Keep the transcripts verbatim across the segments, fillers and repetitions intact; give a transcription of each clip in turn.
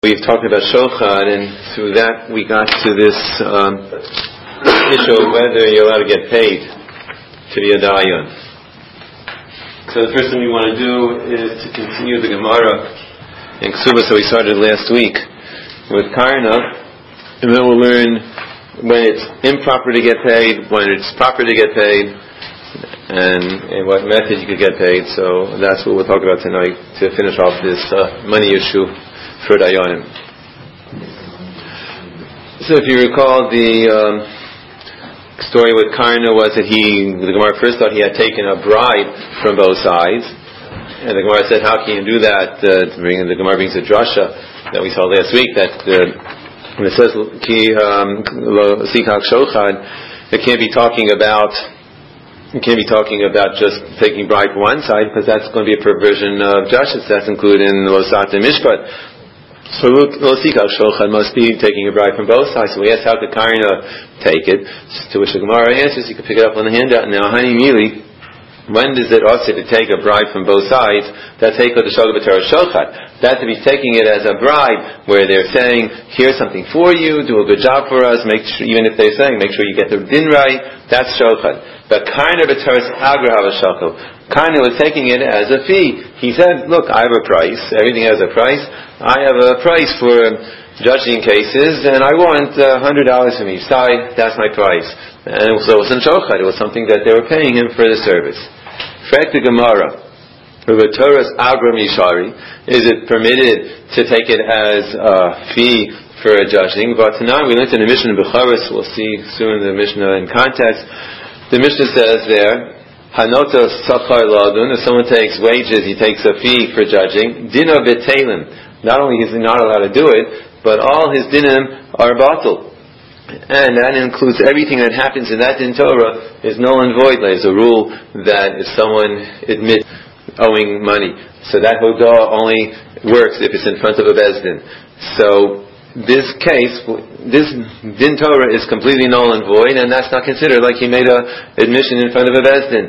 We've talked about Shochad, and through that we got to this um, issue of whether you're allowed to get paid to be a dayan. So the first thing we want to do is to continue the Gemara in Ksubas that we started last week with Karna, and then we'll learn when it's improper to get paid, when it's proper to get paid, and in what method you could get paid. So that's what we'll talk about tonight to finish off this uh, money issue for Dayanim. So if you recall, the um, story with Karna was that he, the Gemara first thought he had taken a bribe from both sides, and the Gemara said, how can you do that? Uh, bring, the Gemara brings a drasha that we saw last week, that uh, when it says ki lo sikak shochad, it can't be talking about it can't be talking about just taking bribe from one side, because that's going to be a perversion of justice. That's included in lo sat mishpat. So lo sikak shochad must be taking a bribe from both sides. So we asked how could Karna take it, to which the Gemara answers, you can pick it up on the handout now. Hani mili, when does it also to take a bribe from both sides? That's Heiko the Shogah B'Torah Shochad. That to be taking it as a bribe, where they're saying, here's something for you, do a good job for us, make sure, even if they're saying, make sure you get the din right, that's Shochad. But Karna B'Torah Agra Havashachel, Karna was taking it as a fee. He said, look, I have a price, everything has a price, I have a price for judging cases, and I want uh, one hundred dollars from each side, that's my price. And so it wasn't Shochad, it was something that they were paying him for the service. Frek the Gemara, Torah's Agra Mishari, is it permitted to take it as a fee for a judging? But tonight we learned in the Mishnah in Becharis, we'll see soon the Mishnah in context. The Mishnah says there, Hanota Sachar Ladun, if someone takes wages, he takes a fee for judging. Dino B'Talin, not only is he not allowed to do it, but all his dinim are batal. And that includes everything that happens in that din Torah is null and void. There's a rule that if someone admits owing money, so that hodah only works if it's in front of a bezdin. So this case, this din Torah is completely null and void, and that's not considered like he made a admission in front of a bezdin.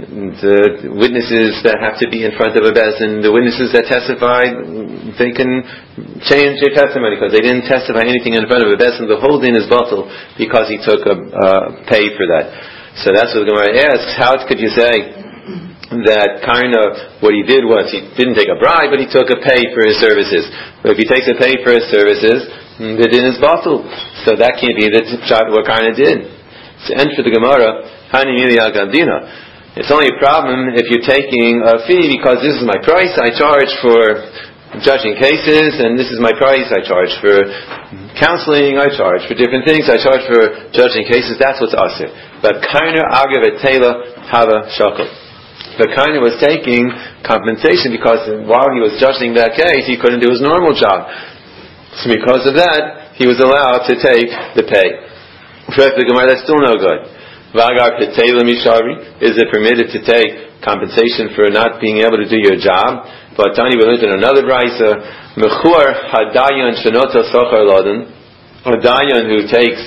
The witnesses that have to be in front of a bezdin, the witnesses that testified, they can change their testimony because they didn't testify anything in front of a bezdin. The whole din is batal because he took a uh, pay for that. So that's what the Gemara asks. How could you say that Karna, what he did was, he didn't take a bribe, but he took a pay for his services. But if he takes a pay for his services, the din is batal. So that can't be the shot what Karna did. So end for the Gemara, Hani Mili Agandina. It's only a problem if you're taking a fee because this is my price I charge for judging cases, and this is my price I charge for counseling, I charge for different things, I charge for judging cases, that's what's asir. But Karna Agav Etela Hava Shakal. The Karna was taking compensation because while he was judging that case, he couldn't do his normal job. So because of that, he was allowed to take the pay. For the Gemara, that's still no good. Vagar Petela Mishari, is it permitted to take compensation for not being able to do your job? But Tani, we learned in another brayso, Mechur Hadayan Shenota Sochar Laden, a dayan who takes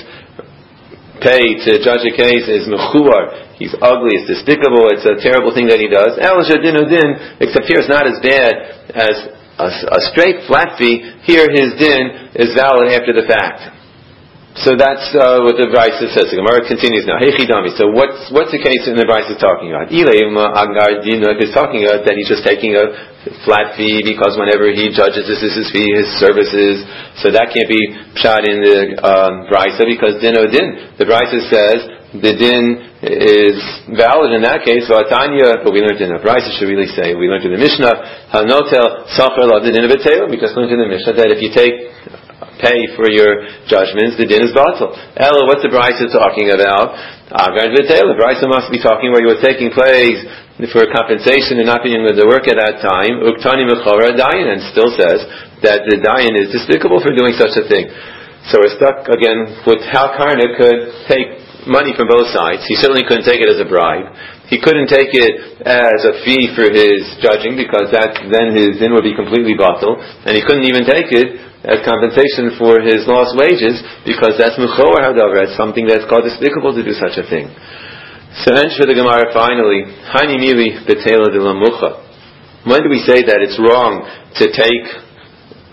pay to judge a case is Mechur. He's ugly, it's despicable, it's a terrible thing that he does. El Shadinu Din, except here it's not as bad as a, a straight flat fee. Here his din is valid after the fact. So that's uh, what the Brayso says. The Gemara continues now. Hey Chidami. So what's what's the case in the Brayso talking about? Ileim Agar Dino, if it's talking about that he's just taking a flat fee because whenever he judges this is his fee, his services. So that can't be pshat in the um, Brayso because Dino Din. The Brayso says the din is valid in that case. Vatanya, but we learned in the Brayso should really say we learned in the Mishnah Hanotel Sachar La Din B'Teila, because we learned in the Mishnah that if you take pay for your judgments, the din is batal. Ella, what's the Brayso talking about? Agar B'Teila. The Brayso must be talking where you were taking place for compensation and not being able to work at that time. Uktani Mechora Dayan, and still says that the Dayan is despicable for doing such a thing. So we're stuck again with how Karna could take money from both sides. He certainly couldn't take it as a bribe. He couldn't take it as a fee for his judging because that then his din would be completely batal, and he couldn't even take it as compensation for his lost wages because that's Mechor Hadavar. It's something that's called despicable to do such a thing. So then for the Gemara finally, Hani Mili B'Teila de la Mucha. When do we say that it's wrong to take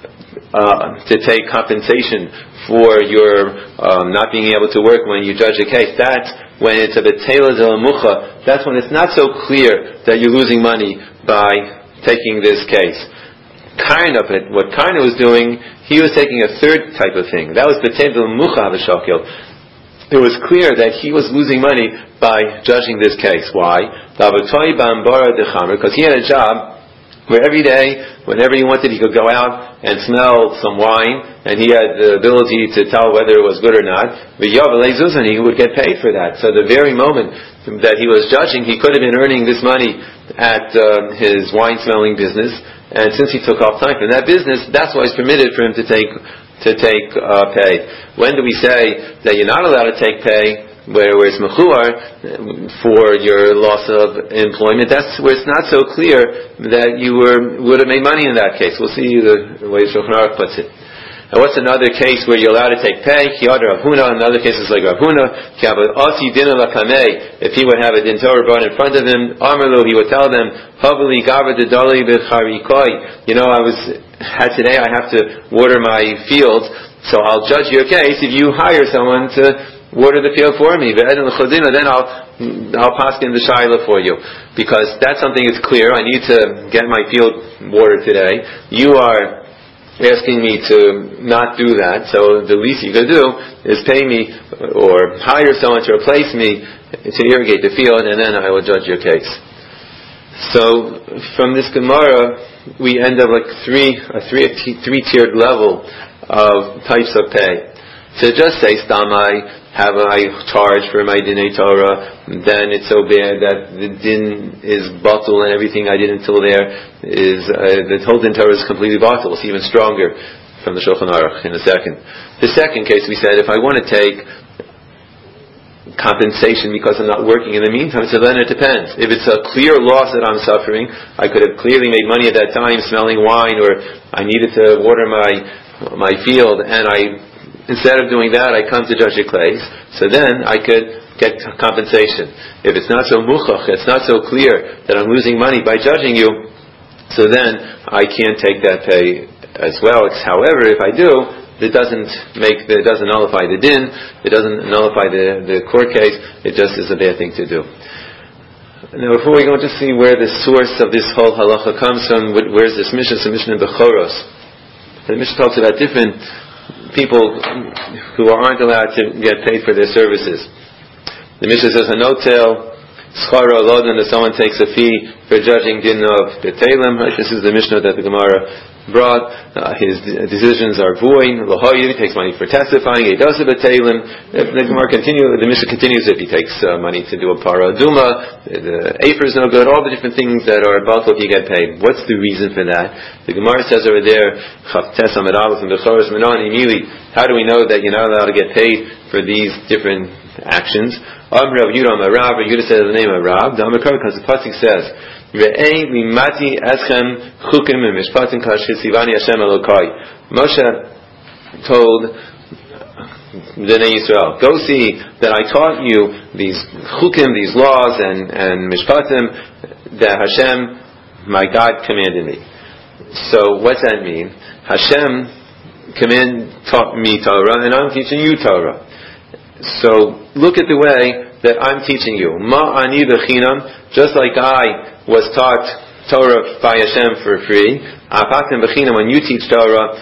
uh, to take compensation for your um, not being able to work when you judge a case. That's when it's a betela de la mucha. That's when it's not so clear that you're losing money by taking this case. Kind of it. What Karna was doing, he was taking a third type of thing. That was betela de la mucha v'shakil. It was clear that he was losing money by judging this case. Why? Because he had a job where every day, whenever he wanted, he could go out and smell some wine, and he had the ability to tell whether it was good or not. And he would get paid for that. So the very moment that he was judging, he could have been earning this money at uh, his wine smelling business. And since he took off time from that business, that's why it's permitted for him to take to take uh, pay. When do we say that you're not allowed to take pay? Where, where it's mechuar for your loss of employment, that's where it's not so clear that you were would have made money in that case. We'll see the way Shulchan Aruch puts it. And what's another case where you're allowed to take pay? Kiyad Rav Huna. Another case is like Rav Huna. If he would have a din Torah brought in front of him, Amarlu, he would tell them, Havali Gava Dedali B'Charikoi. You know, I was had today. I have to water my fields, so I'll judge your case if you hire someone to water the field for me. Then I'll I'll pass in the shaila for you, because that's something that's clear. I need to get my field watered today. You are asking me to not do that, so the least you could do is pay me or hire someone to replace me to irrigate the field, and then I will judge your case. So from this Gemara, we end up like three a three a three tiered level of types of pay. To just say stamai, have I charge for my dinei Torah, then it's so bad that the din is batul and everything I did until there is, uh, the whole din Torah is completely batul. It's even stronger from the Shulchan Aruch in a second. The second case we said, if I want to take compensation because I'm not working in the meantime, so then it depends. If it's a clear loss that I'm suffering, I could have clearly made money at that time smelling wine, or I needed to water my my field, and I instead of doing that, I come to judge a case, so then I could get compensation. If it's not so muchach, it's not so clear that I'm losing money by judging you, so then I can't take that pay as well. However, if I do, it doesn't make, it doesn't nullify the din, it doesn't nullify the, the court case, it just is a bad thing to do. Now, before we go to see where the source of this whole halacha comes from, where's this Mishnah? It's a Mishnah in Bechoros. The Mishnah talks about different people who aren't allowed to get paid for their services. The Mishnah says, "Hanotel schara lodan," that someone takes a fee for judging din of betelim. This is the Mishnah that the Gemara brought. Uh, his decisions are void. Lahoyev, he takes money for testifying. He does a betelim. The Gemara continue. The Mishnah continues if he takes uh, money to do a para duma. The afer is no good. All the different things that are batul, he get paid. What's the reason for that? The Gemara says over there, Chavtes Amid Aleph and Bechoros Menon Imili. How do we know that you're not allowed to get paid for these different actions? Am Rav Yudah Amar Rav. Rav Yudah says the name of Rav. The Amar because the pasuk says, Re'ei limati eschem chukim mishpatim kashesivani Hashem Elokai. Moshe told the Bnei Yisrael, go see that I taught you these chukim, these laws and, and mishpatim that Hashem, my God, commanded me. So what's that mean? Hashem command taught me Torah, and I'm teaching you Torah. So look at the way that I'm teaching you. Ma ani b'chinam, just like I was taught Torah by Hashem for free. Apatim b'chinam, when you teach Torah,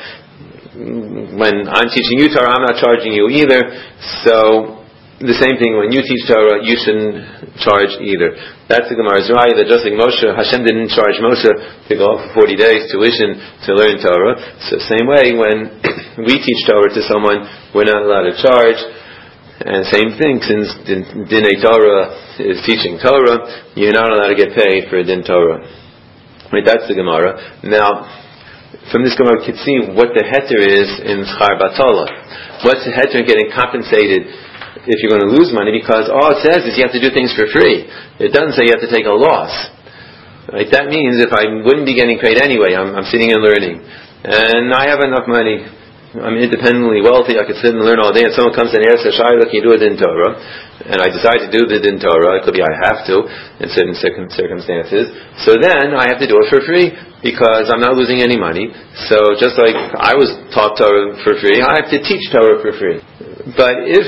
when I'm teaching you Torah, I'm not charging you either. So the same thing, when you teach Torah, you shouldn't charge either. That's the Gemara's right, that just like Moshe, Hashem didn't charge Moshe to go for forty days tuition to learn Torah. So same way, when we teach Torah to someone, we're not allowed to charge. And same thing, since Dinei Torah is teaching Torah, you're not allowed to get paid for Din Torah. Right, that's the Gemara. Now, from this Gemara, we can see what the heter is in Schar Batola. What's the heter in getting compensated if you're going to lose money? Because all it says is you have to do things for free. It doesn't say you have to take a loss. Right? That means if I wouldn't be getting paid anyway, I'm, I'm sitting and learning, and I have enough money I'm independently wealthy, I could sit and learn all day, and someone comes and asks, Shayla, can you do a din Torah? And I decide to do the din Torah. It could be I have to in certain circumstances. So then I have to do it for free because I'm not losing any money. So just like I was taught Torah for free, I have to teach Torah for free. But if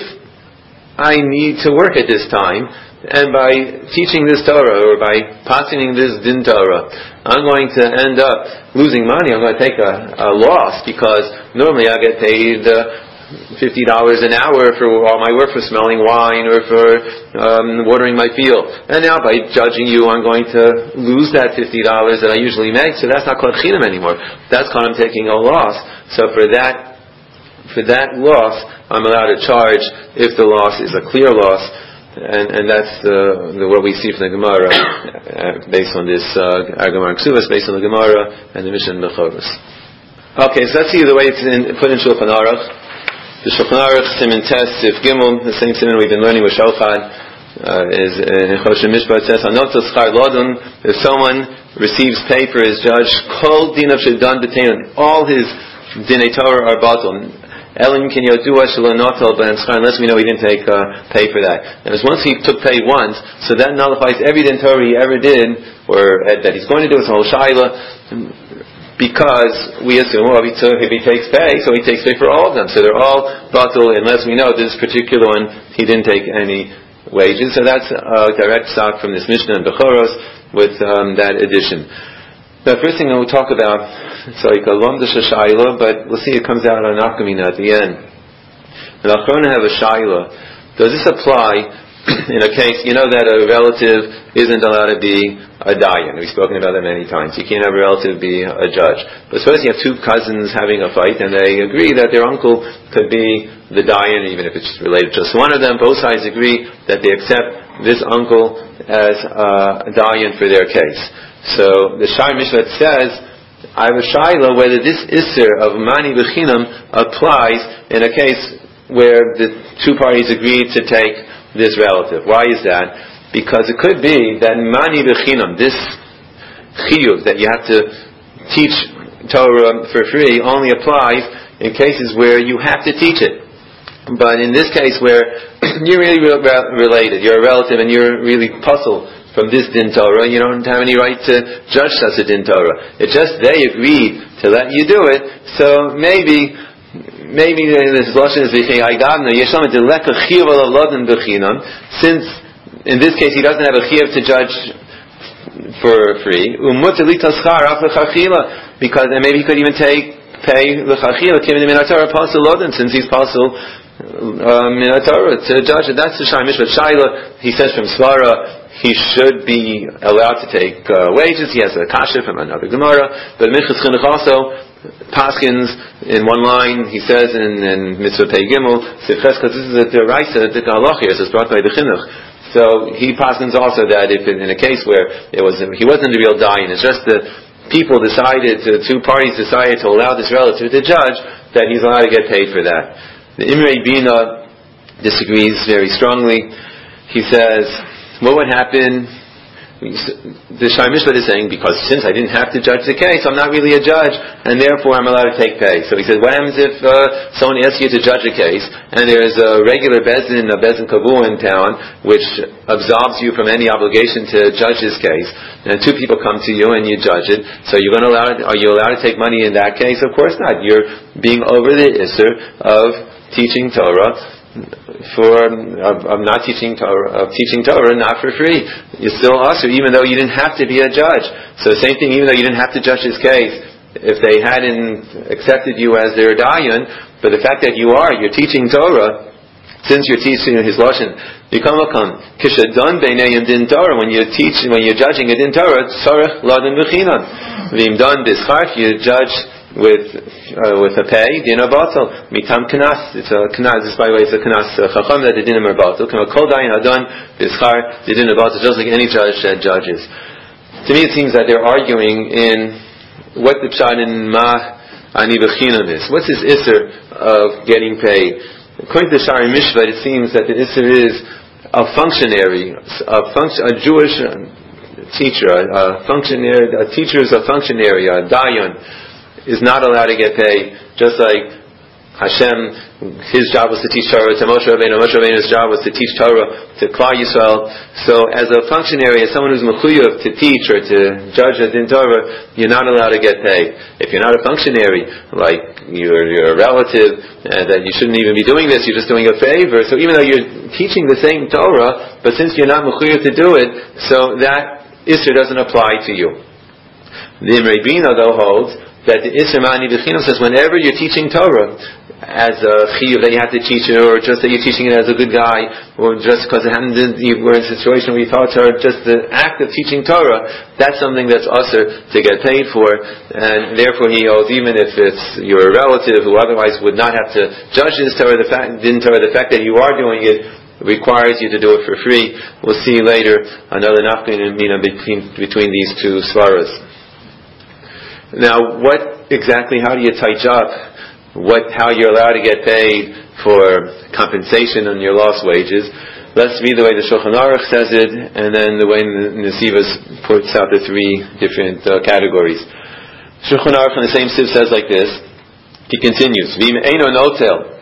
I need to work at this time, and by teaching this Torah or by passing this din Torah, I'm going to end up losing money. I'm going to take a, a loss because normally I get paid uh, fifty dollars an hour for all my work for smelling wine or for um, watering my field. And now by judging you, I'm going to lose that fifty dollars that I usually make. So that's not called chinam anymore. That's called I'm taking a loss. So for that, for that loss, I'm allowed to charge if the loss is a clear loss. And, and that's uh, the, what we see from the Gemara, uh, based on this uh, Gemara Ksuvas, based on the Gemara and the Mishnah Mechoros. Okay, so let's see the way it's in, put in Shulchan Aruch. The Shulchan Aruch Siman Tes Sif Gimel, the same Siman we've been learning with Shulchan, uh, is in Choshen Mishpat says, Anotel Schar Lodon, if someone receives pay for his judge, Kol Dinav Shedan B'Teinon, all his Dinei Torah are batal. Elim can you do us unless we know he didn't take uh, pay for that. And as once he took pay once, so that nullifies every din Torah he ever did, or uh, that he's going to do. It's a whole shaila, because we assume, well, if he, took, if he takes pay, so he takes pay for all of them. So they're all batal unless we know this particular one he didn't take any wages. So that's a direct stock from this Mishnah in Bechoros with um, that addition. The first thing that we'll talk about, it's like a lomdash shayla, but we'll see it comes out on Nafkamina at the end. And I'm going to have a shayla. Does this apply in a case, you know that a relative isn't allowed to be a dayan. We've spoken about that many times. You can't have a relative be a judge. But suppose you have two cousins having a fight and they agree that their uncle could be the dayan, even if it's related to just one of them. Both sides agree that they accept this uncle as a dayan for their case. So the Shai Mishpat says, I have a shayla whether this isser of mani b'chinam applies in a case where the two parties agreed to take this relative. Why is that? Because it could be that mani b'chinam, this chiyuv that you have to teach Torah for free, only applies in cases where you have to teach it. But in this case where you're really re- related, you're a relative and you're really puzzled from this din Torah, you don't have any right to judge such a din Torah. It's just they agreed to let you do it, so maybe maybe this lashon is v'chei gavna yeshlam deleka chiyuv alav lodin b'chinam. Since in this case he doesn't have a chiyuv to judge for free, umutar litaschar af l'chachila, because and maybe he could even take pay l'chachila kimin min haTorah pasul lodin, since he's pasul min haTorah to judge it. That's the Shai Mishpat Shaila. He says from Svara he should be allowed to take uh, wages. He has a kasha from another Gemara. But Minchas Chinuch also, Paskins, in one line, he says in, in Mitzvah Pei Gimel, because this is a deraisa, the halach here, so it's brought by the Chinuch. So he Paskins also that if in, in a case where it was he wasn't a real dayan, it's just that people decided, to, two parties decided to allow this relative to judge, that he's allowed to get paid for that. The Imrei Bina disagrees very strongly. He says, what would happen? The Shai Mishpat is saying, because since I didn't have to judge the case, I'm not really a judge, and therefore I'm allowed to take pay. So he says, what happens if uh, someone asks you to judge a case, and there's a regular bezin, a bezin kavu in town, which absolves you from any obligation to judge this case, and two people come to you and you judge it, so you're going to allow it, are you allowed to take money in that case? Of course not. You're being over the isser of teaching Torah, for of, of not teaching Torah, of teaching Torah not for free. You're still usher, even though you didn't have to be a judge. So the same thing, even though you didn't have to judge his case, if they hadn't accepted you as their dayan, but the fact that you are, you're teaching Torah, since you're teaching his lashon, you come come kishadon beinayim din Torah, when you're teaching, when you're judging a din Torah, tzarech ladin b'chinan. V'im don bischar, you judge with uh, with a pay din batal mitam kanas. It's a kanas. This, by the way, is a kanas chacham that the din are batal. Kama kol dayin adon bischar the din batal, just like any judge that judges. To me, it seems that they're arguing in what the pshat in ma ani b'chinam is. What's this isser of getting paid? According to Shari Mishpat, it seems that the isser is a functionary, a, func- a Jewish teacher, a, a functionary. A teacher is a functionary, a dayan, is not allowed to get paid, just like Hashem, his job was to teach Torah to Moshe Rabbeinu. Moshe Rabbeinu's job was to teach Torah to Klal Yisrael. So as a functionary, as someone who's mechuyev to teach or to judge a din Torah, you're not allowed to get paid. If you're not a functionary, like you're, you're a relative, and that you shouldn't even be doing this, you're just doing a favor. So even though you're teaching the same Torah, but since you're not mechuyev to do it, so that Isser doesn't apply to you. The Imrei Bina though holds that the Isser Ma'ani B'Chinam says whenever you're teaching Torah as a chiyuv that you have to teach it, or just that you're teaching it as a good guy, or just because it happened, you were in a situation where you taught Torah, just the act of teaching Torah, that's something that's usher to get paid for, and therefore he holds, even if it's your relative who otherwise would not have to judge this Torah, the fact, din Torah, the fact that you are doing it requires you to do it for free. We'll see later another nafka mina between between these two svaras. Now, what exactly? How do you touch up? What? How you're allowed to get paid for compensation on your lost wages? Let's read the way the Shulchan Aruch says it, and then the way the Nesivos puts out the three different uh, categories. Shulchan Aruch in the same sieve says like this. He continues. V'im eino notel.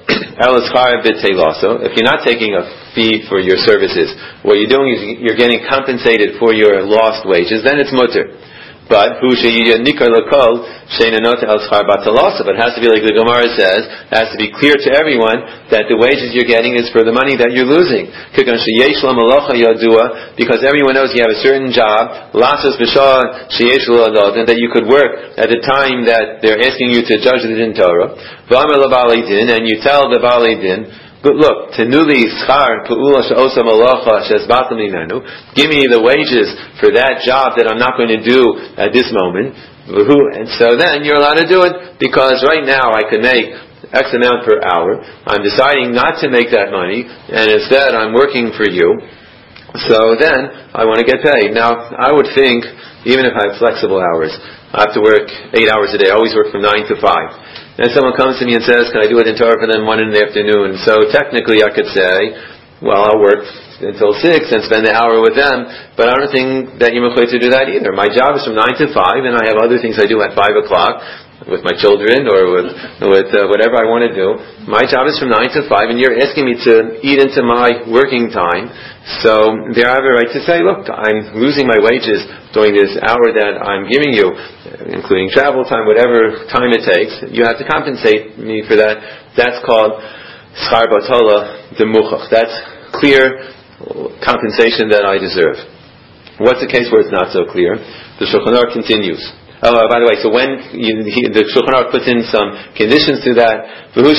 If you're not taking a fee for your services, what you're doing is you're getting compensated for your lost wages, then it's mutter. But who should you nikar lakol sheinanot el schar batalasa? But it has to be like the Gemara says. It has to be clear to everyone that the wages you're getting is for the money that you're losing. Because everyone knows you have a certain job, lasos b'shah sheyesh lo and that you could work at the time that they're asking you to judge the din Torah. V'amar l'balei din, and you tell the balei din, but look, tenuli schar pu'ula she'osa malacha she'ezbatam imenu. Give me the wages for that job that I'm not going to do at this moment. And so then you're allowed to do it, because right now I could make X amount per hour. I'm deciding not to make that money, and instead I'm working for you. So then I want to get paid. Now I would think, even if I have flexible hours, I have to work eight hours a day. I always work from nine to five. And someone comes to me and says, can I do it in Torah for them one in the afternoon? So technically I could say, well, I'll work until six and spend the hour with them, but I don't think that you're required to do that either. My job is from nine to five, and I have other things I do at five o'clock with my children or with with uh, whatever I want to do. My job is from nine to five, and you're asking me to eat into my working time. So there I have a right to say, look, I'm losing my wages during this hour that I'm giving you, including travel time, whatever time it takes. You have to compensate me for that. That's called schar batala demuchach. That's clear compensation that I deserve. What's the case where it's not so clear? The Shulchan Aruch continues. Oh, uh, by the way, so when you, he, the Shulchan Aruch puts in some conditions to that, the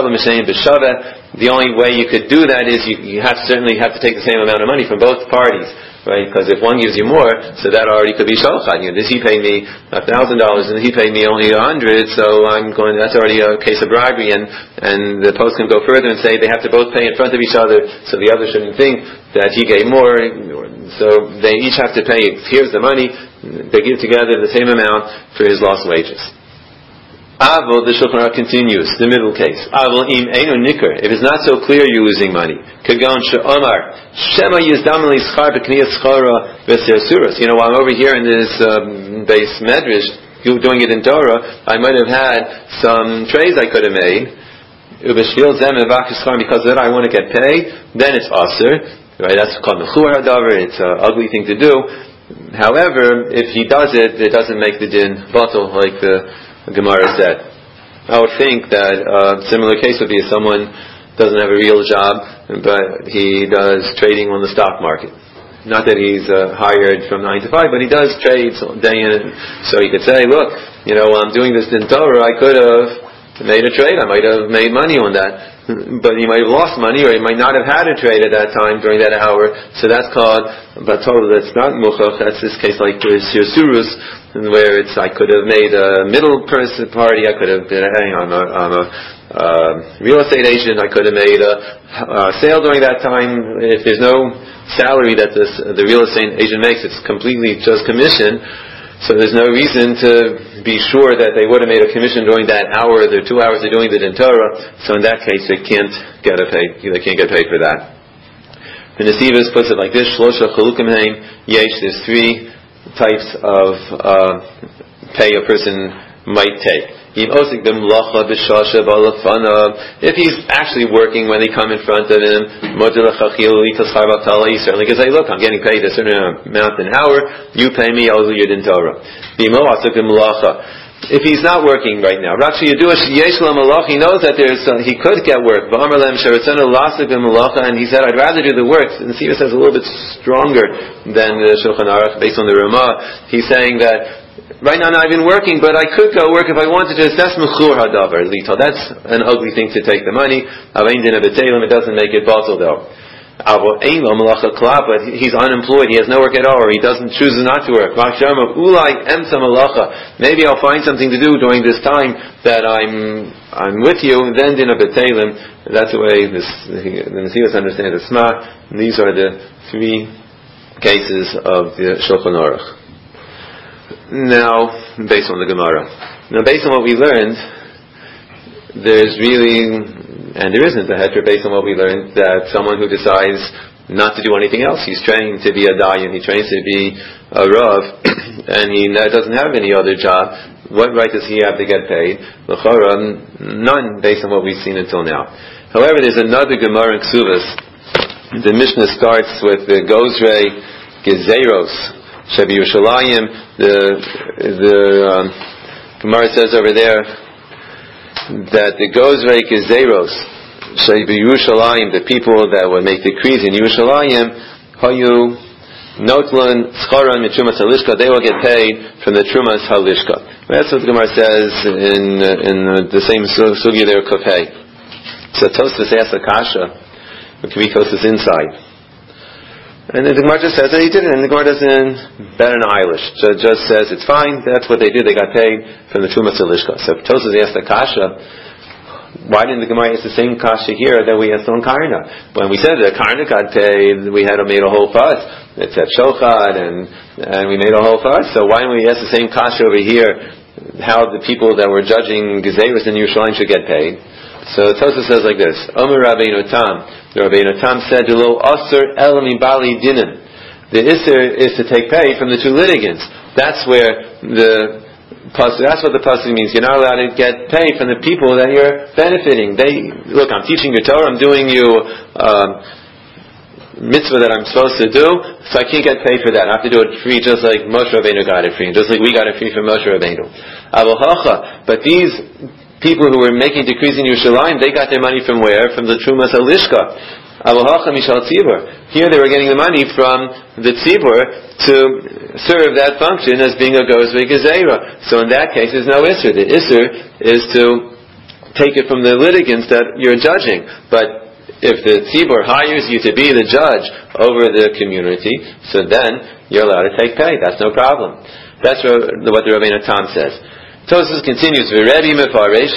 only way you could do that is you, you have certainly have to take the same amount of money from both parties, right? Because if one gives you more, so that already could be shochat. You know, this he paid me a thousand dollars, and he paid me only a hundred, so I'm going. That's already a case of bribery, and and the post can go further and say they have to both pay in front of each other, so the other shouldn't think that he gave more. So they each have to pay. Here's the money. They give together the same amount for his lost wages. Avol, the Shulchan Aruch continues, the middle case. Avol im eino nikar. If it's not so clear you're losing money. Kagon she'omar. Shema yizdamali schar b'kniyat schara v'sersuras. You know, while I'm over here in this um, base medrash, doing it in Torah, I might have had some trades I could have made. Ubeshvil zem evakish schar, because of that I want to get paid. Then it's aser. Right? That's called mechur hadavar. It's an ugly thing to do. However, if he does it, it doesn't make the din batal, like the Gemara said. I would think that a similar case would be if someone doesn't have a real job, but he does trading on the stock market. Not that he's uh, hired from nine to five, but he does trade day in. So he could say, look, you know, while I'm doing this in Torah, I could have made a trade. I might have made money on that. But he might have lost money, or he might not have had a trade at that time during that hour. So that's called batol. That's not muchach. That's this case like sirsurus, where it's I could have made a middle person party. I could have been. Hey, I'm a, I'm a uh, real estate agent. I could have made a, a sale during that time. If there's no salary that this, the real estate agent makes, it's completely just commission. So there's no reason to be sure that they would have made a commission during that hour, the two hours they're doing the din Torah. So in that case, they can't get a pay. They can't get paid for that. The Nesivos puts it like this: Shlosha chalukim heim yesh. There's three types of uh, pay a person might take. If he's actually working when they come in front of him, he certainly can say, look, I'm getting paid a certain amount an hour, you pay me, I'll do your din Torah. If he's not working right now, he knows that there's uh, he could get work. And he said, I'd rather do the work. And the Sivas says a little bit stronger than the Shulchan Aruch based on the Ramah. He's saying that right now I've been working, but I could go work if I wanted to. That's mechur hadavar lito. That's an ugly thing to take the money. It doesn't make it batal though. But he's unemployed, he has no work at all, or he doesn't choose not to work. Maybe I'll find something to do during this time that I'm I'm with you, and then dina b'teilim. That's the way this, the Nesilas understand the Sma. These are the three cases of the Shulchan Aruch. Now, based on the Gemara. Now, based on what we learned, there's really... And there isn't a heter based on what we learned that someone who decides not to do anything else, he's trained to be a dayan, he trains to be a rav, and he doesn't have any other job. What right does he have to get paid? L'chora, none based on what we've seen until now. However, there's another Gemara in Ksuvas. The Mishnah starts with the Gozrei Gezeros Shebi Yerushalayim. The the um, Gemara says over there that the Gozrei Gezeros Shebi Yerushalayim, the people that would make decrees in Yerushalayim, Hayu Notlan Scharan Mitrumas Halishka, they will get paid from the Trumas Halishka. That's what the Gemara says in uh, in uh, the same sugi there, Kofei. So Tosfos asks a kasha, which we Tosfos inside. And then the Gemara just says that he did it, and the Gemara doesn't bet an eyelash. Just, just says it's fine, that's what they did, they got paid from the Trumas Halishka. So if Tosfos asked a kasha, why didn't the Gemara ask the same kasha here that we asked on Karna? When we said that Karna got paid, we had made a whole fuss. It said Shochad, and and we made a whole fuss. So why didn't we ask the same kasha over here, how the people that were judging Gezeros in Yerushalayim should get paid? So Tosfos says like this: Omer Rabbeinu Tam. The Rabbeinu Tam said, "Lo aser elami bali dinim." The iser is to take pay from the two litigants. That's where the That's what the pasuk means. You're not allowed to get paid from the people that you're benefiting. They look. I'm teaching you Torah. I'm doing you um, mitzvah that I'm supposed to do, so I can't get paid for that. I have to do it free, just like Moshe Rabbeinu got it free, just like we got it free from Moshe Rabbeinu. But these people who were making decrees in Yerushalayim, they got their money from where? From the Trumas Halishka. Here they were getting the money from the tzibur to serve that function as being a gozrei gezerah. So in that case, there's no isser. The isser is to take it from the litigants that you're judging. But if the tzibur hires you to be the judge over the community, so then you're allowed to take pay. That's no problem. That's what the Rabbeinu Tam says. Tosfos continues, V'Rebbe Mefaresh,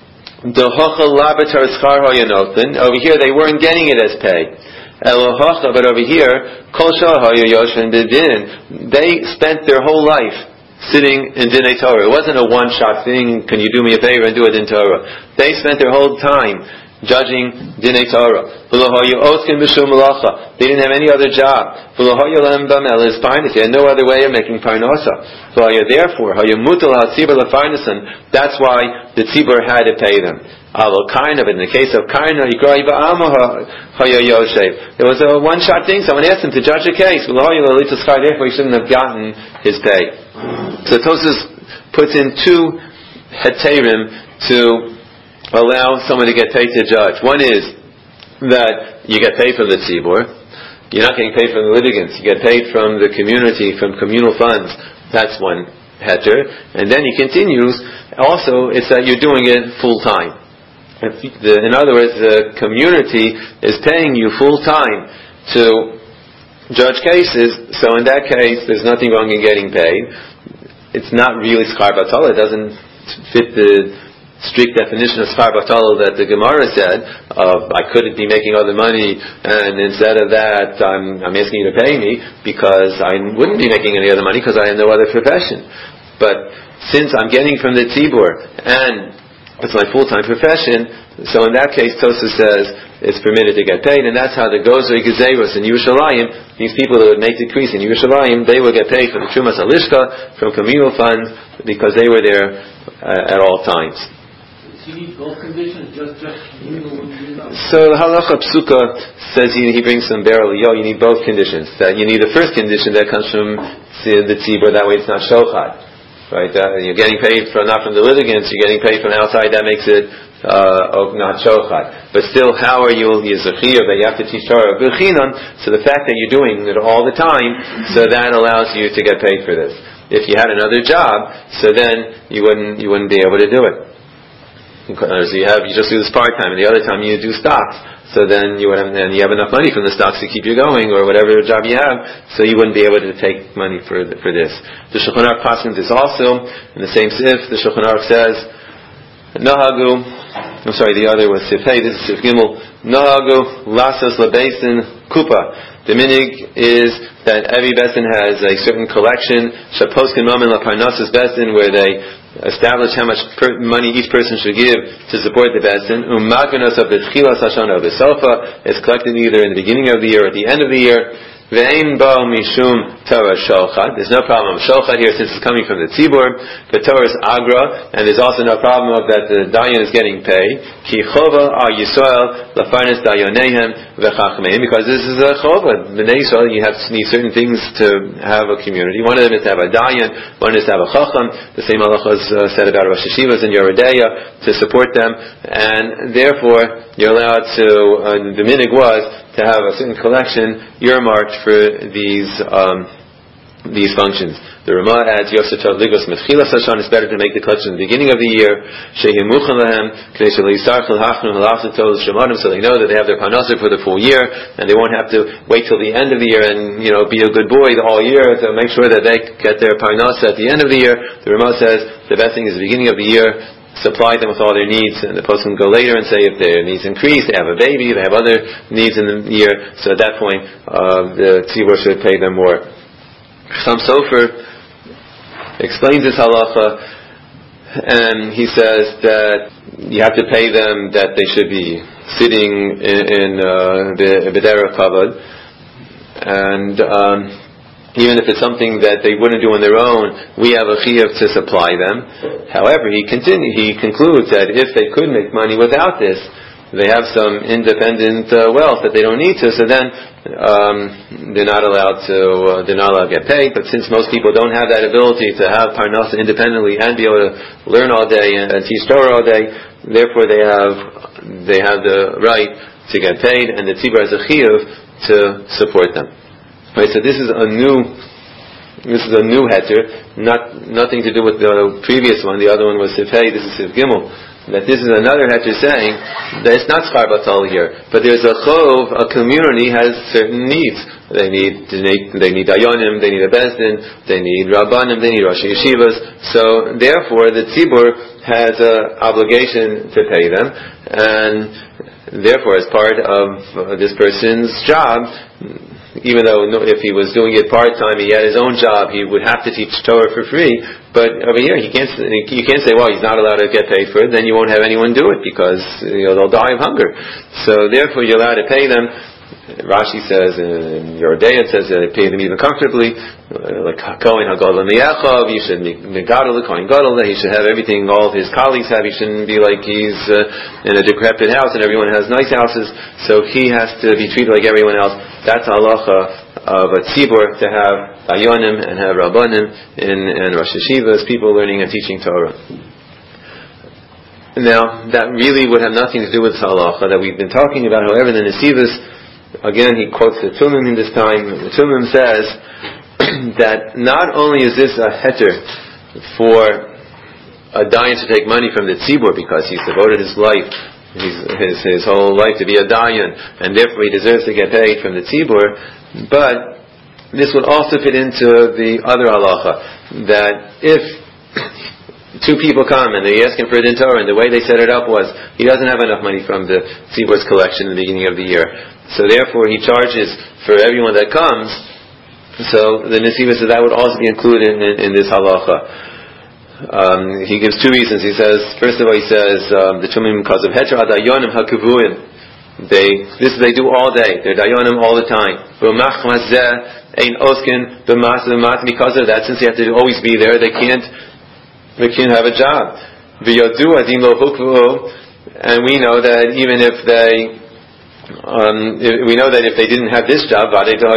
over here they weren't getting it as pay. But over here, they spent their whole life sitting in Dinei Torah. It wasn't a one-shot thing, can you do me a favor and do it in Torah. They spent their whole time judging Dinei Torah. They didn't have any other job. They had no other way of making parnasa. Therefore, that's why the tzibur had to pay them. In the case of Karna, it was a one-shot thing. Someone asked him to judge a case. Therefore, he shouldn't have gotten his pay. So Tosfos puts in two heterim to allow someone to get paid to judge. One is that you get paid from the tzibur. You're not getting paid from the litigants. You get paid from the community, from communal funds. That's one heter. And then he continues, also, it's that you're doing it full time. In other words, the community is paying you full time to judge cases, so in that case, there's nothing wrong in getting paid. It's not really schar batala. It doesn't fit the strict definition of schar batala that the Gemara said of I could be making other money, and instead of that, I'm, I'm asking you to pay me because I wouldn't be making any other money because I have no other profession. But since I'm getting from the tzibur and it's my full-time profession. So in that case, Tosfos says it's permitted to get paid, and that's how the Gozei Gezeiros in Yerushalayim, these people that would make decrees in Yerushalayim, they would get paid for the Trumas Halishka from communal funds because they were there uh, at all times. Do you need both conditions? Just, just so the Halacha Psuka says he, he brings some barrel. Yo, you need both conditions. That you need the first condition that comes from the tzibur. That way, it's not shochad, right? Uh, you're getting paid from not from the litigants. You're getting paid from outside. That makes it uh, not shochad. But still, how are you yizachiyah that you have to teach Torah b'chinam? So the fact that you're doing it all the time, so that allows you to get paid for this. If you had another job, so then you wouldn't you wouldn't be able to do it. So you have you just do this part time, and the other time you do stocks. So then you would have, and you have enough money from the stocks to keep you going, or whatever job you have. So you wouldn't be able to take money for the, for this. The Shulchan Aruch passes this also in the same sif. The Shulchan Aruch says, Nahagu. I'm sorry, the other was sif. Hey, this is sif gimel. Nahagu lasos lebesin kupa. The minig is that every besin has a certain collection. Shaposkin momen la parnasus besin, where they establish how much per money each person should give to support the besin. U'magnos of b'tchilas hashana of the sofa is collected either in the beginning of the year or at the end of the year. Ve'ein bo mishum Torah shochat. There's no problem of shochat here since it's coming from the tzibur. The Torah is agra, and there's also no problem of that the dayan is getting paid. Ki chova al Yisrael lafarnes dayanehem v'chachmeim, because this is a chova. B'nei Yisrael, you have to need certain things to have a community. One of them is to have a dayan. One is to have a chacham. The same halacha is uh, said about Rosh Yeshivas and Yoredeya to support them, and therefore you're allowed to. Uh, the minig was to have a certain collection earmarked for these um, these functions. The Ramah adds, Yosef Tov Ligos Metchilas Hashan, it's better to make the collection at the beginning of the year, Shehim Muchan Lahem, Knei Shel Yisarchel Hachnu Halachnu Tov Shemanim, so they know that they have their parnasah for the full year, and they won't have to wait till the end of the year and, you know, be a good boy the whole year to make sure that they get their parnasah at the end of the year. The Ramah says, the best thing is the beginning of the year, supply them with all their needs, and the person can go later and say if their needs increase, they have a baby, they have other needs in the year, so at that point uh, the tzibur should pay them more. Chassam Sofer explains this halacha, and he says that you have to pay them that they should be sitting in, in uh, the b'derech kavod, and um, even if it's something that they wouldn't do on their own, we have a chiyuv to supply them. However, he continue, he concludes that if they could make money without this, they have some independent uh, wealth that they don't need to, so then um, they're not allowed to uh, they're not allowed to get paid. But since most people don't have that ability to have parnasa independently and be able to learn all day and, and teach Torah all day, therefore they have they have the right to get paid, and the tzibur has a chiyuv to support them. Right, so this is a new, this is a new heter, not nothing to do with the previous one. The other one was sif hey, this is sif gimel. That this is another heter saying that it's not schar batal here, but there's a chov. A community has certain needs. They need, they need, they need dayanim, they need a bezdin, they need rabbanim, they need rosh yeshivas. So therefore, the tzibur has an obligation to pay them, and therefore, as part of this person's job, even though if he was doing it part-time, he had his own job, he would have to teach Torah for free. But over here, he can't, you can't say, well, he's not allowed to get paid for it, then you won't have anyone do it because, you know, they'll die of hunger. So therefore, you're allowed to pay them. Rashi says, in Yoredeya, it says that they pay them even comfortably, like Kohen HaGadol Miyachav, you should Megadol, the Kohen Gadol, that he should have everything all of his colleagues have. He shouldn't be like he's uh, in a decrepit house and everyone has nice houses, so he has to be treated like everyone else. That's halacha of a tzibur, to have dayanim and have rabbanim in, and Rosh Yeshivas, people learning and teaching Torah. Now, that really would have nothing to do with halacha that we've been talking about. However, the Nesivos, again, he quotes the Tumim in this time. The Tumim says that not only is this a heter for a dayan to take money from the tzibur because he's devoted his life, his, his, his whole life to be a dayan, and therefore he deserves to get paid from the tzibur, but this would also fit into the other halacha, that if two people come and they ask him for a din Torah, and the way they set it up was he doesn't have enough money from the tzibur's collection in the beginning of the year, so therefore he charges for everyone that comes. So the Nesivos says that would also be included in, in, in this halacha. Um, he gives two reasons. He says, first of all, he says um, the tumim because of heter adayonim hakivuim. They this they do all day. They're dayonim all the time. Ein oskin b'mas b'mat because of that. Since they have to always be there, they can't they can't have a job. V'yodu adin lo hukvu, and we know that even if they um, if, we know that if they didn't have this job, they would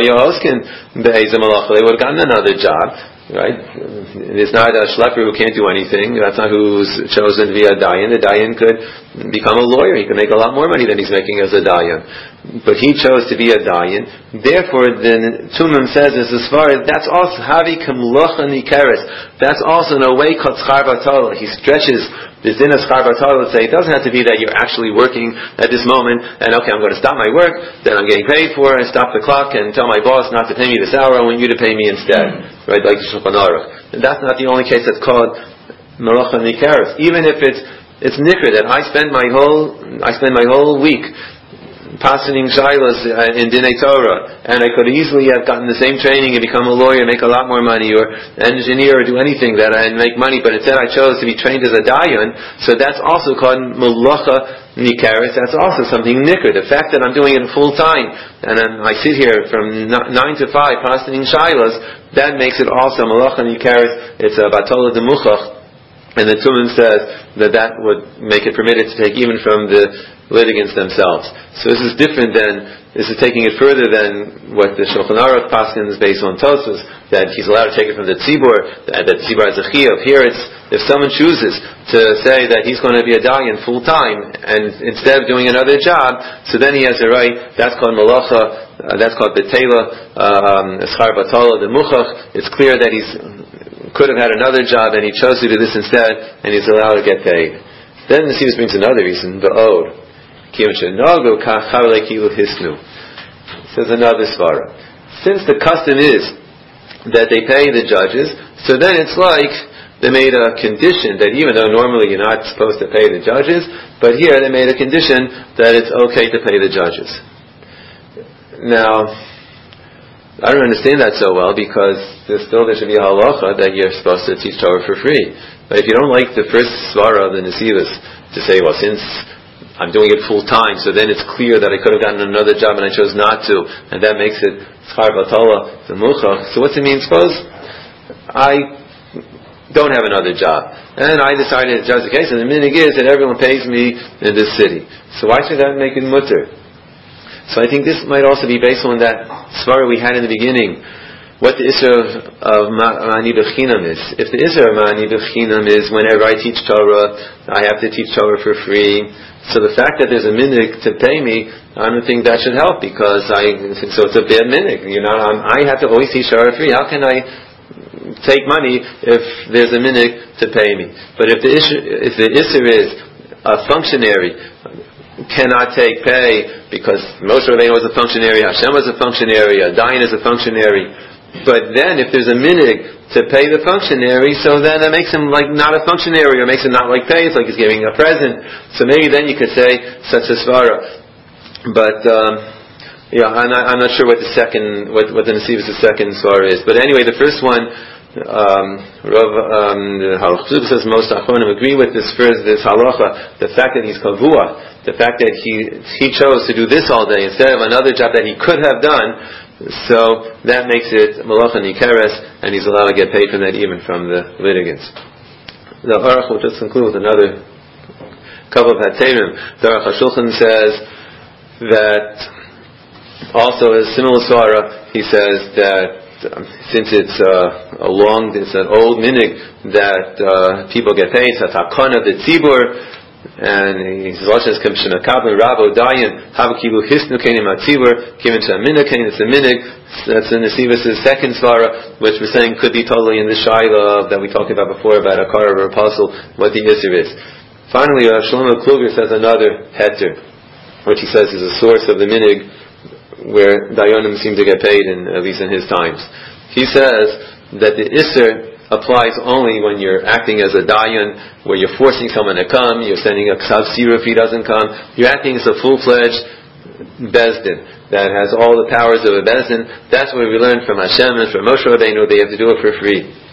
have gotten another job. Right? It's not a schlepper who can't do anything. That's not who's chosen to be a dayan. The dayan could become a lawyer. He could make a lot more money than he's making as a dayan. But he chose to be a dayan. Therefore, the Tumim says is as far as that's also havi kamlocha nikeres. That's also in a way called schar batala. He stretches the din of schar batala. Let's say it doesn't have to be that you're actually working at this moment and okay, I'm going to stop my work. Then I'm getting paid for it. I stop the clock and tell my boss not to pay me this hour. I want you to pay me instead. Right, like the Shulchan Aruch. And that's not the only case that's called Melacha Nikeres. Even if it's it's nikr that I spend my whole I spend my whole week passing shilas in Dinei Torah, and I could easily have gotten the same training and become a lawyer, make a lot more money, or engineer, or do anything that I make money. But instead, I chose to be trained as a dayan. So that's also called Melacha Nikeres. That's also something nikr. The fact that I'm doing it full time and I'm, I sit here from nine to five passing shilas, that makes it also Melacha Nikeres. It's a Batola de Muchach. And the Tumim says that that would make it permitted to take even from the litigants themselves. So this is different than, this is taking it further than what the Shulchan Aruch paskins is based on Tosfos, that he's allowed to take it from the tzibur, that the tzibur has a chiyuv. Here it's, if someone chooses to say that he's going to be a dayan full time, and instead of doing another job, so then he has the right, that's called malacha, uh, that's called betela, um, schar batala, the muchach. It's clear that he's, could have had another job and he chose to do this instead, and he's allowed to get paid. Then the Nesivos brings another reason, the ode. Says another svara. Since the custom is that they pay the judges, so then it's like they made a condition that even though normally you're not supposed to pay the judges, but here they made a condition that it's okay to pay the judges. Now, I don't understand that so well because there's still there should be a halacha that you're supposed to teach Torah for free. But if you don't like the first svara of the Nesivos to say, well, since I'm doing it full time, so then it's clear that I could have gotten another job and I chose not to, and that makes it schar batala, the muchach. So what's it mean? Suppose I don't have another job, and I decided to judge the case, and the minig is that everyone pays me in this city. So why should that make it mutter? So I think this might also be based on that svara we had in the beginning, what the issur of, of ma'ani b'chinam is. If the issur of ma'ani b'chinam is whenever I teach Torah, I have to teach Torah for free, so the fact that there's a minig to pay me, I don't think that should help because I, so it's a bad minig. You know, I'm, I have to always teach Torah free. How can I take money if there's a minig to pay me? But if the issur, if the issur is a functionary cannot take pay because Moshe Rabbeinu was a functionary, Hashem was a functionary, a dayan is a functionary. But then if there's a minig to pay the functionary, so then that makes him like not a functionary, or makes him not like pay. It's like he's giving a present. So maybe then you could say such a svara. But um, yeah, I'm not, I'm not sure what the second, what, what the Nesivos' second svara is. But anyway, the first one, um, Rav um, Halacha says most Achronim agree with this first, this halacha, the fact that he's kavua, the fact that he he chose to do this all day instead of another job that he could have done. So that makes it Melacha Nikeres, and he's allowed to get paid from that even from the litigants. The Aruch will just conclude with another couple of Haterim. The Aruch HaShulchan says that also a similar svara, he says that um, since it's uh, a long, it's an old minig that uh, people get paid, it's a takana of the tzibur, and his lashon is kamshana kabel rabo dayan havakilu hisnu kenim atzibur given to a minig, it's a minig. That's in the Nesivos' second svara, which we're saying could be totally in the shaila that we talked about before about a kar or a puzzle, what the issur is. Finally, uh, Shlomo Kluger says another heter, which he says is a source of the minig where dayanim seem to get paid, in, at least in his times. He says that the issur applies only when you're acting as a dayan, where you're forcing someone to come, you're sending a ksav sira if he doesn't come, you're acting as a full-fledged bezdin that has all the powers of a bezdin. That's what we learned from Hashem and from Moshe Rabbeinu, they have to do it for free.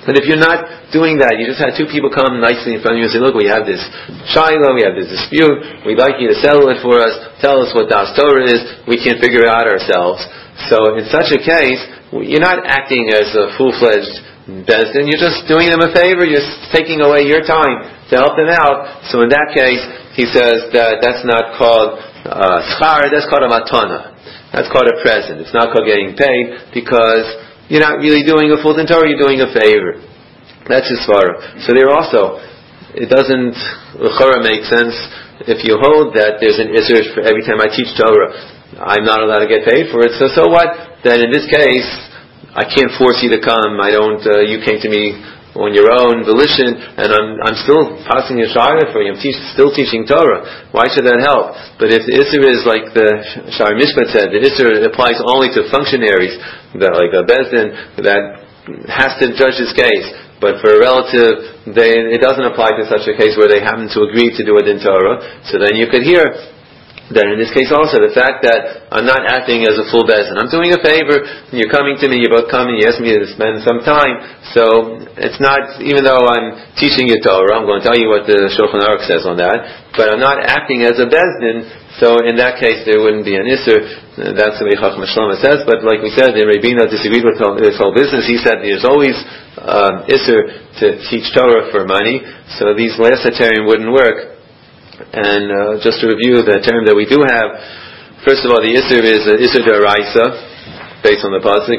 And if you're not doing that, you just had two people come nicely in front of you and say, look, we have this shiloh, we have this dispute, we'd like you to settle it for us, tell us what Das Torah is, we can't figure it out ourselves. So in such a case, you're not acting as a full-fledged bezdin, you're just doing them a favor, you're taking away your time to help them out. So in that case, he says that that's not called uh, schar, that's called a matana. That's called a present. It's not called getting paid because you're not really doing a full din Torah, you're doing a favor. That's his svara. So there also, it doesn't l'chora make sense if you hold that there's an isser for every time I teach Torah, I'm not allowed to get paid for it. So so what? Then in this case, I can't force you to come. I don't. Uh, you came to me on your own volition, and I'm I'm still passing a shayla for you. I'm teach, still teaching Torah. Why should that help? But if the isser is like the Shari Mishpat said, the isser applies only to functionaries, that like a bezdin that has to judge his case. But for a relative, they, it doesn't apply to such a case where they happen to agree to do a din Torah. So then you could hear that in this case also, the fact that I'm not acting as a full bezdin, I'm doing a favor, you're coming to me, you're both coming, you ask me to spend some time, so it's not, even though I'm teaching you Torah, I'm going to tell you what the Shulchan Aruch says on that, but I'm not acting as a bezdin, so in that case there wouldn't be an isser. That's the way Chacham Shlomo says, but like we said, the Rabbeinu disagreed with this whole business. He said there's always um, isser to teach Torah for money, so these last heterim wouldn't work. And uh, just to review the term that we do have, first of all, the Isser is uh, Isser D'Oraisa, based on the pasuk,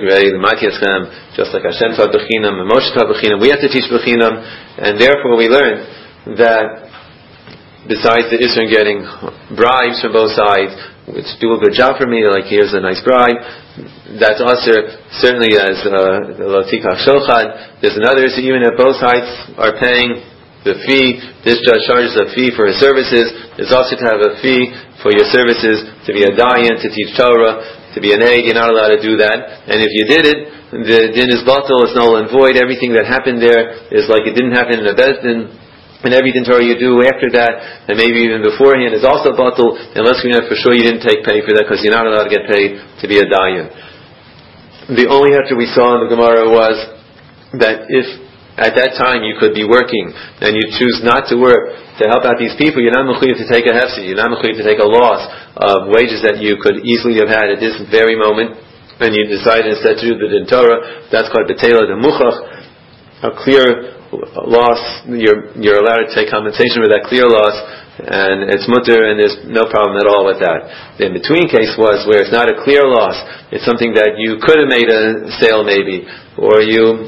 just like Hashem taught B'chinam and Moshe taught B'chinam. We have to teach B'chinam, and therefore we learn that besides the Isser in getting bribes from both sides, which do a good job for me, like here's a nice bribe, that's also certainly as Lo Tikach Shulchan. There's another Isser, even if both sides are paying the fee, this judge charges a fee for his services. There's also to have a fee for your services, to be a dayan, to teach Torah, to be an aid. You're not allowed to do that. And if you did it, the din is batal, it's null and void. Everything that happened there is like it didn't happen in a bezdin. And every din Torah you do after that, and maybe even beforehand, is also batal, unless we know for sure you didn't take pay for that, because you're not allowed to get paid to be a dayan. The only heter we saw in the Gemara was that if at that time you could be working and you choose not to work to help out these people, you're not mechuyev to take a hefsed, you're not mechuyev to take a loss of wages that you could easily have had at this very moment, and you decide instead to do the din Torah. That's called betela de muchach, a clear loss. You're, you're allowed to take compensation for that clear loss, and it's mutter, and there's no problem at all with that. The in-between case was where it's not a clear loss, it's something that you could have made a sale maybe, or you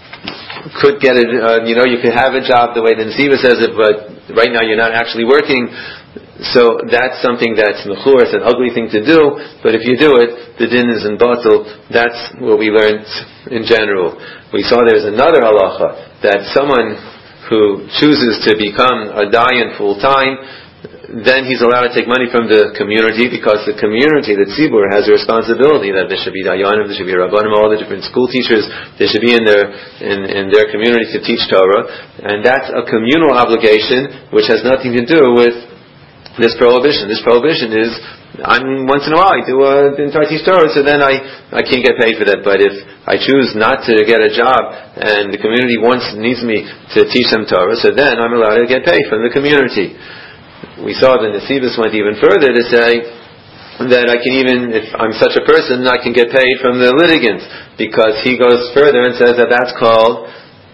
could get it, uh, you know, you could have a job the way the Nesiva says it, but right now you're not actually working. So that's something that's mechur, it's an ugly thing to do, but if you do it, the din is in batal. That's what we learned in general. We saw there's another halacha, that someone who chooses to become a dayan full time, then he's allowed to take money from the community, because the community, the tzibur, has a responsibility that there should be dayanim, there should be rabbanim, all the different school teachers, they should be in their in, in their community to teach Torah, and that's a communal obligation which has nothing to do with this prohibition. This prohibition is, I'm once in a while I do a Torah teach Torah, so then I I can't get paid for that. But if I choose not to get a job and the community wants needs me to teach them Torah, so then I'm allowed to get paid from the community. We saw the Nesivos went even further to say that I can even, if I'm such a person, I can get paid from the litigants, because he goes further and says that that's called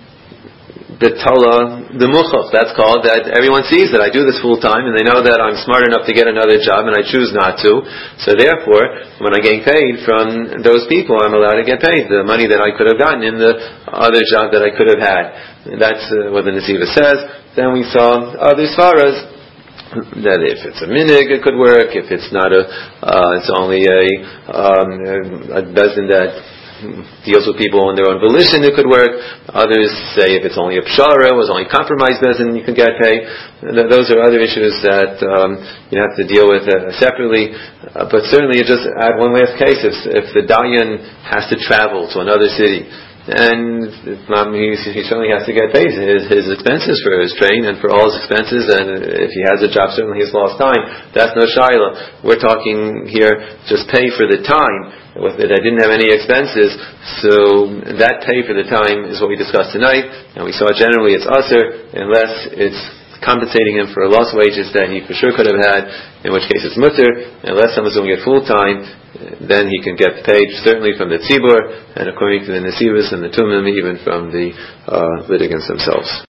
betala the muchach. That's called that everyone sees that I do this full time, and they know that I'm smart enough to get another job, and I choose not to. So therefore, when I get paid from those people, I'm allowed to get paid the money that I could have gotten in the other job that I could have had. And that's uh, what the Nesiva says. Then we saw other svaras, that if it's a minig, it could work. If it's not a, uh, it's only a, um, a bezdin that deals with people on their own volition, it could work. Others say if it's only a pshara, it was only compromised bezdin, you can get paid. And th- those are other issues that um, you have to deal with uh, separately. Uh, but certainly, you just add one last case: if, if the dayan has to travel to another city, and um, he, he certainly has to get paid his, his expenses for his train and for all his expenses, and if he has a job, certainly he's lost time. That's no shaila. We're talking here just pay for the time, with it, I didn't have any expenses, so that pay for the time is what we discussed tonight, and we saw generally it's usher unless it's compensating him for lost wages that he for sure could have had, in which case it's mutter. Unless someone's doing it full time, then he can get paid certainly from the tzibur, and according to the nesivos and the tumim, even from the uh, litigants themselves.